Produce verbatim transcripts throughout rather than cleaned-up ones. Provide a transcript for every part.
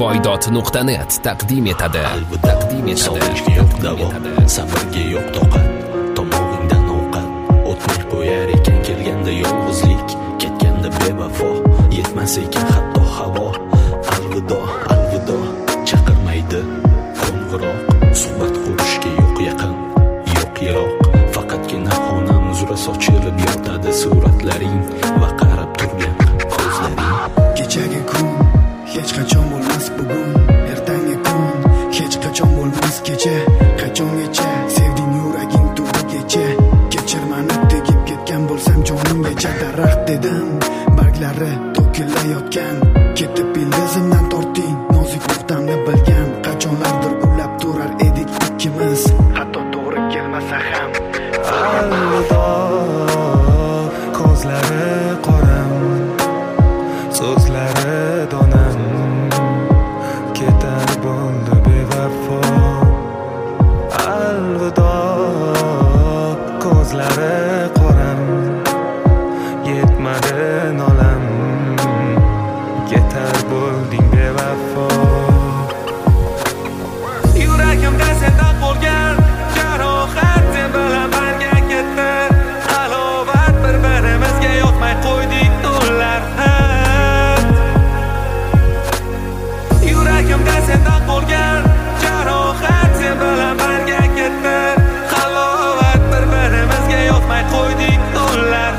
voydot nuqta net taqdim etadi. Taqdim etadi. Yo'q davo, safarga yo'q toqat, tomog'ingdan ovqat o'tmay qo'yar ekan kelganda yolg'izlik, ketganda bevafo, yetmas ekan hatto havo. Alvido, alvido, chaqirmaydi qo'ng'iroq, suhbat qurishga yo'q yaqin, yo'q yiroq, faqatgina xonam uzra sochilib yotadi suratlaring va qarab turgan ko'zlaring. Kechagi kun hech qachon bo'lmas bugun, ertangi kun hech qachon bo'lmas kecha. Qachongacha sevding yuraging tubigacha, kechirmani tegib ketgan bo'lsam jonimgacha. Daraxt dedim, barglari to'kilayotgan, ketib ildizimdan tortding, nozik nuqtamni bilgan. Qachonlardir gullab turar edik ikkimiz, hatto to'g'ri kelmasa ham. Alvido, ko'zlari qoram, so'zlari donam, ketar bo'ldi bevafo. Alvido, ko'zlari qoram, yetmadi nolam, ketar bo'lding bevafo. Yuragimda senda qolgan jarohat, sen bilan birga ketdi halovat, bir-birimizga yoqmay qo'ydik tunlar. Yuragimda senda qolgan jarohat, sen bilan birga ketdi halovat, bir-birimizga yoqmay qo'ydik tunlar.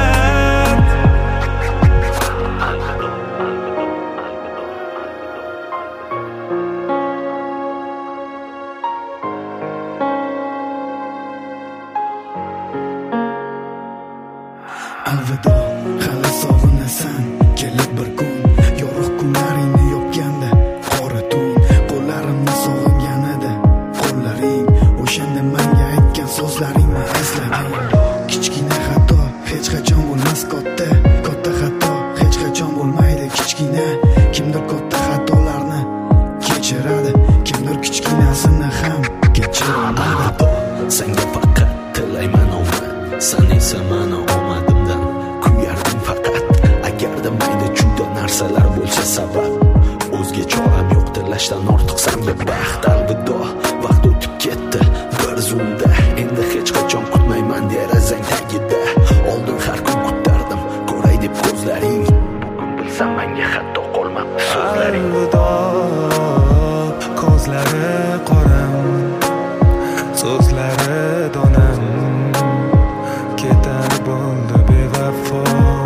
Alvido, hali sog'inasan, kelib bir kun yorug' kunlaringni yopganda qora tun, qo'llarimni sog'inganida qo'llaring, o'shanda menga aytgan so'zlaringni eslagin. Kichkina xato hech qachon bo'lmas katta, katta xato hech qachon bo'lmaydi kichkina. Kimdir katta xatolarni kechiradi, kimdir kichkinasini ham kechiradi. Senga faqat tilayman omad, sen esa mani omadimdan kuyarding faqat. Agarda mayda juda narsalar bo'lsa sabab, o'zga choram yo'q, tilashdan ortiq senga baxt. Alvido, vaqt o'tib ketdi bir zumda, endi hech qachon kutmayman derazang tagida. Oldin har kun kutardim ko'ray deb ko'zlaring, bugun bilsam menga hatto qolmabdi so'zlaring. Alvido, ko'zlari qoram, so'zlari donam, ketar bo'ldi bevafo.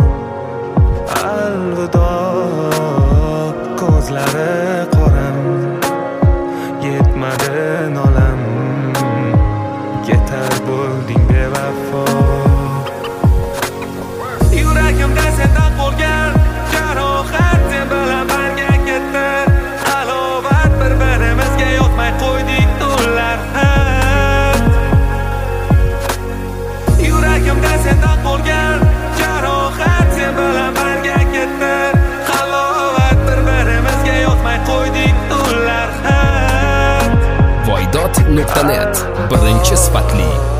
Alvido, ko'zlari qoram, yetmadi nolam, ketar bo'lding bevafo. Yuragimda senda qolgan jarohat, sen bilan birga ketdi halovat, bir-birimizga yoqmay qo'ydik tunlar. Yuragimda senda qolgan jarohat, sen bilan birga ketdi halovat, bir-birimizga yoqmay qo'ydik tunlar. voydot nuqta net birinchi sifatli